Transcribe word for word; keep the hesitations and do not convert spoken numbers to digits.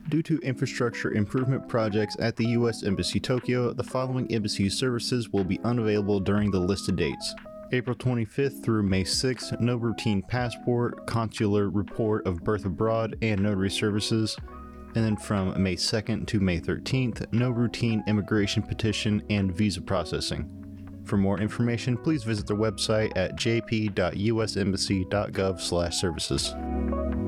Due to infrastructure improvement projects at the U S Embassy Tokyo, the following embassy services will be unavailable during the listed dates. April twenty-fifth through May sixth, no routine passport, consular report of birth abroad, and notary services. And then from May second to May thirteenth, no routine immigration petition and visa processing. For more information, please visit their website at j p dot u s embassy dot gov slash services.